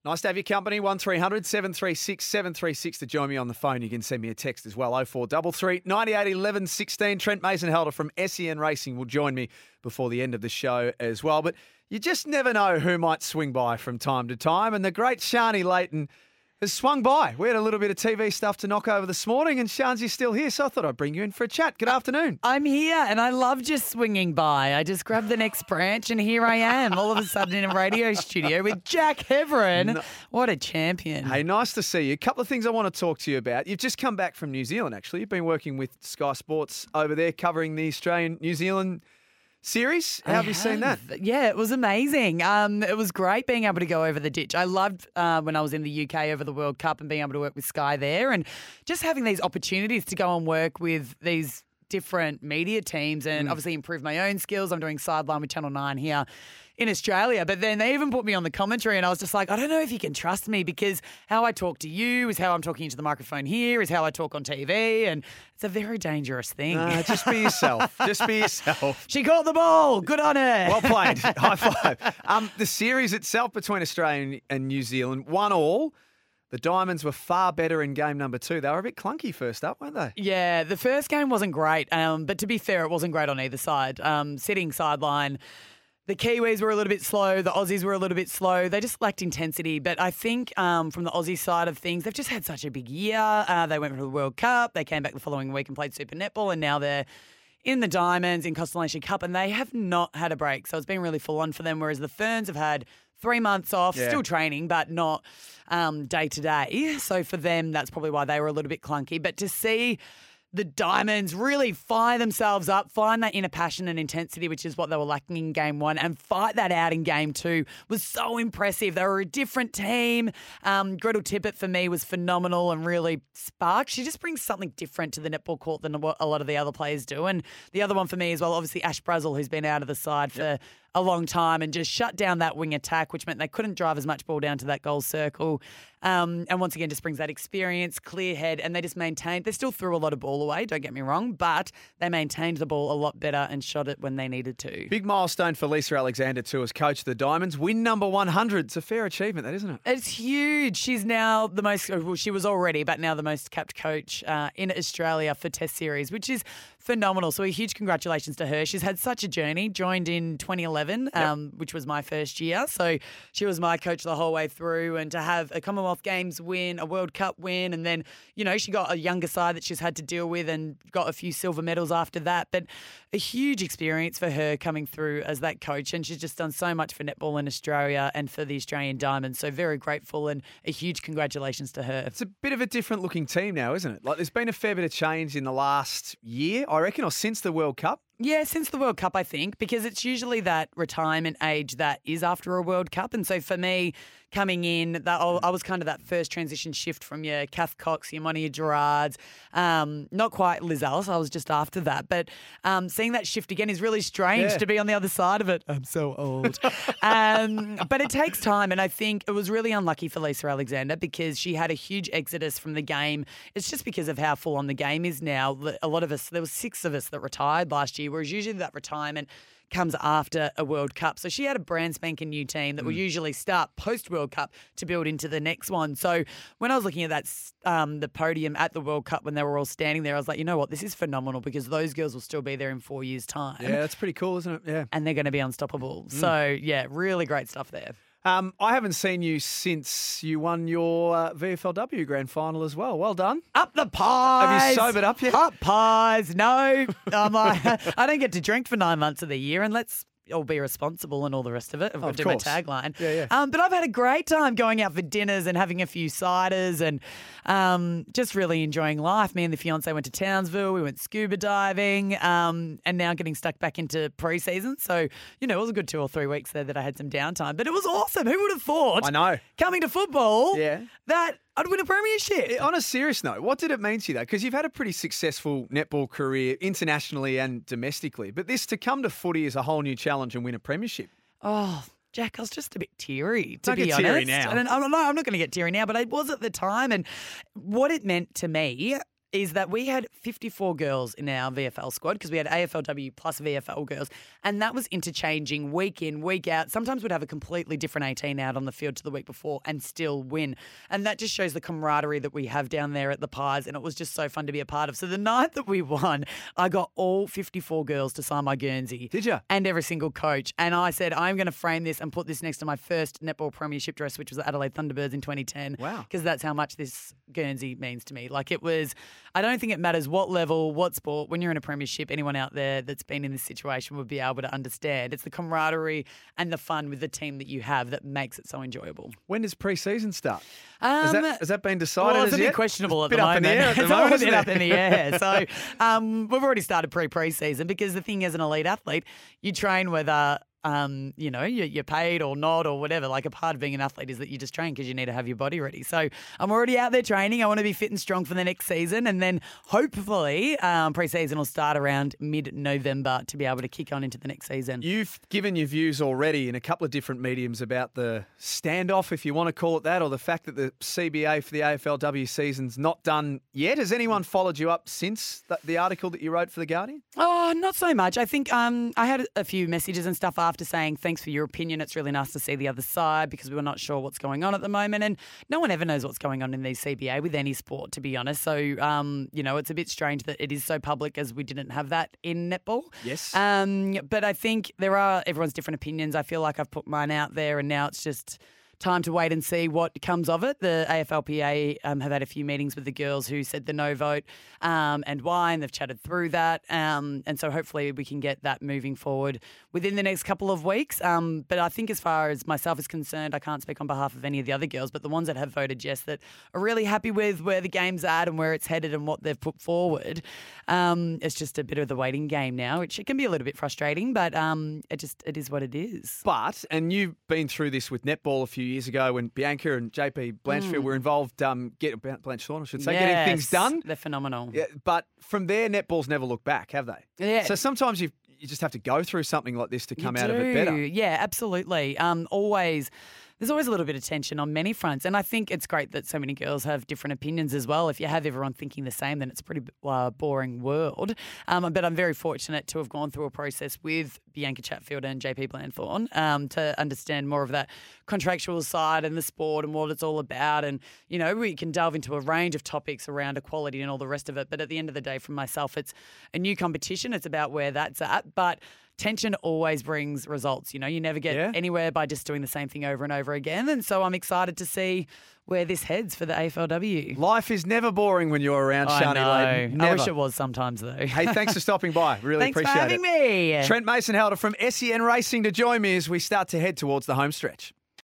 Nice to have your company. 1300 736 736 to join me on the phone. You can send me a text as well. 0433 98 11 16. Trent Mason-Helder from SEN Racing will join me before the end of the show as well. But you just never know who might swing by from time to time. And the great Shani Leighton has swung by. We had a little bit of TV stuff to knock over this morning, and Shanzi's still here, so I thought I'd bring you in for a chat. Good afternoon. I'm here, and I love just swinging by. I just grabbed the next branch, and here I am, all of a sudden in a radio studio with Jack Heverin. What a champion. Hey, nice to see you. A couple of things I want to talk to you about. You've just come back from New Zealand, actually. You've been working with Sky Sports over there, covering the Australian-New Zealand series. How have you seen that? Yeah, it was amazing. It was great being able to go over the ditch. I loved when I was in the UK over the World Cup and being able to work with Sky there, and just having these opportunities to go and work with these different media teams and obviously improve my own skills. I'm doing sideline with Channel 9 here in Australia, but then they even put me on the commentary, and I was just like, I don't know if you can trust me, because how I talk to you is how I'm talking into the microphone here, is how I talk on TV, and it's a very dangerous thing. Just be yourself. Just be yourself. She caught the ball. Good on her. Well played. High five. The series itself between Australia and New Zealand, 1-1. The Diamonds were far better in game number 2. They were a bit clunky first up, weren't they? Yeah, the first game wasn't great, but to be fair, it wasn't great on either side. Sitting sideline, the Kiwis were a little bit slow. The Aussies were a little bit slow. They just lacked intensity. But I think from the Aussie side of things, they've just had such a big year. They went for the World Cup. They came back the following week and played Super Netball, and now they're in the Diamonds, in Constellation Cup, and they have not had a break. So it's been really full on for them, whereas the Ferns have had 3 months off, still training, but not day to day. So for them, that's probably why they were a little bit clunky. But to see the Diamonds really fire themselves up, find that inner passion and intensity, which is what they were lacking in game 1, and fight that out in game 2 was so impressive. They were a different team. Gretel Tippett, for me, was phenomenal and really sparked. She just brings something different to the netball court than what a lot of the other players do. And the other one for me as well, obviously Ash Brazel, who's been out of the side for a long time and just shut down that wing attack, which meant they couldn't drive as much ball down to that goal circle. And once again, just brings that experience, clear head, and they just maintained. They still threw a lot of ball away, don't get me wrong, but they maintained the ball a lot better and shot it when they needed to. Big milestone for Lisa Alexander too as coach of the Diamonds. Win number 100. It's a fair achievement, that, isn't it? It's huge. She's now the most, well, she was already, but now the most capped coach in Australia for Test Series, which is phenomenal. So a huge congratulations to her. She's had such a journey, joined in 2011, which was my first year. So she was my coach the whole way through, and to have a Commonwealth Games win, a World Cup win, and then, you know, she got a younger side that she's had to deal with and got a few silver medals after that. But a huge experience for her coming through as that coach, and she's just done so much for netball in Australia and for the Australian Diamonds. So very grateful, and a huge congratulations to her. It's a bit of a different looking team now, isn't it? Like, there's been a fair bit of change in the last year, I reckon, or since the World Cup. Yeah, since the World Cup, I think, because it's usually that retirement age that is after a World Cup. And so for me, coming in, I was kind of that first transition shift from your Kath Cox, your Monia Gerards, not quite Liz Ellis, I was just after that. But seeing that shift again is really strange to be on the other side of it. I'm so old. But it takes time, and I think it was really unlucky for Lisa Alexander because she had a huge exodus from the game. It's just because of how full on the game is now. A lot of us, there was 6 of us that retired last year, whereas usually that retirement comes after a World Cup. So she had a brand spanking new team that will usually start post-World Cup to build into the next one. So when I was looking at that, the podium at the World Cup when they were all standing there, I was like, you know what, this is phenomenal because those girls will still be there in 4 years' time. Yeah, that's pretty cool, isn't it? Yeah. And they're going to be unstoppable. So, yeah, really great stuff there. I haven't seen you since you won your VFLW Grand Final as well. Well done. Up the pies. Have you sobered up yet? Up pies. No. I'm like, I don't get to drink for 9 months of the year, and let's all be responsible and all the rest of it. I've got to do my tagline. Yeah. But I've had a great time going out for dinners and having a few ciders and just really enjoying life. Me and the fiance went to Townsville. We went scuba diving and now getting stuck back into pre-season. So, you know, it was a good 2 or 3 weeks there that I had some downtime. But it was awesome. Who would have thought? I know. Coming to football that I'd win a premiership. On a serious note, what did it mean to you, though? Because you've had a pretty successful netball career internationally and domestically, but this to come to footy is a whole new challenge and win a premiership. Oh, Jack, I was just a bit teary, to Don't be get honest. teary now. And I'm not going to get teary now, but I was at the time. And what it meant to me is that we had 54 girls in our VFL squad because we had AFLW plus VFL girls, and that was interchanging week in, week out. Sometimes we'd have a completely different 18 out on the field to the week before and still win. And that just shows the camaraderie that we have down there at the Pies, and it was just so fun to be a part of. So the night that we won, I got all 54 girls to sign my Guernsey. Did you? And every single coach. And I said, I'm going to frame this and put this next to my first netball premiership dress, which was the Adelaide Thunderbirds in 2010. Wow. Because that's how much this Guernsey means to me. Like, it was, I don't think it matters what level, what sport. When you're in a premiership, anyone out there that's been in this situation would be able to understand. It's the camaraderie and the fun with the team that you have that makes it so enjoyable. When does pre-season start? Has that been decided? Well, it's a bit yet? questionable at the Bit up moment. in the air at the It's moment, always a isn't bit up it? in the air. So we've already started pre-season because the thing as an elite athlete, you train whether you're paid or not or whatever. Like, a part of being an athlete is that you just train because you need to have your body ready. So I'm already out there training. I want to be fit and strong for the next season. And then hopefully pre-season will start around mid-November to be able to kick on into the next season. You've given your views already in a couple of different mediums about the standoff, if you want to call it that, or the fact that the CBA for the AFLW season's not done yet. Has anyone followed you up since the article that you wrote for The Guardian? Oh, not so much. I think I had a few messages and stuff after saying thanks for your opinion. It's really nice to see the other side because we were not sure what's going on at the moment. And no one ever knows what's going on in the CBA with any sport, to be honest. So, it's a bit strange that it is so public as we didn't have that in netball. Yes. But I think there are everyone's different opinions. I feel like I've put mine out there and now it's just time to wait and see what comes of it. The AFLPA have had a few meetings with the girls who said the no vote and why, and they've chatted through that. And so hopefully we can get that moving forward within the next couple of weeks. But I think as far as myself is concerned, I can't speak on behalf of any of the other girls, but the ones that have voted yes, that are really happy with where the game's at and where it's headed and what they've put forward. It's just a bit of the waiting game now, which it can be a little bit frustrating, but it is what it is. But, and you've been through this with netball a few years ago when Bianca and JP Blanchfield were involved, Blanchthorn, I should say, getting things done. They're phenomenal. Yeah, but from there, netball's never looked back, have they? Yeah. So sometimes you just have to go through something like this to come out of it better. Yeah, absolutely. There's always a little bit of tension on many fronts. And I think it's great that so many girls have different opinions as well. If you have everyone thinking the same, then it's a pretty boring world. But I'm very fortunate to have gone through a process with Bianca Chatfield and JP Blanchthorn to understand more of that contractual side and the sport and what it's all about. And, we can delve into a range of topics around equality and all the rest of it. But at the end of the day, from myself, it's a new competition. It's about where that's at. But tension always brings results. You never get anywhere by just doing the same thing over and over again. And so I'm excited to see where this heads for the AFLW. Life is never boring when you're around, Shani Layden. I wish it was sometimes, though. Hey, thanks for stopping by. Really appreciate it. Thanks for having me. Trent Mason-Helder from SEN Racing to join me as we start to head towards the home stretch.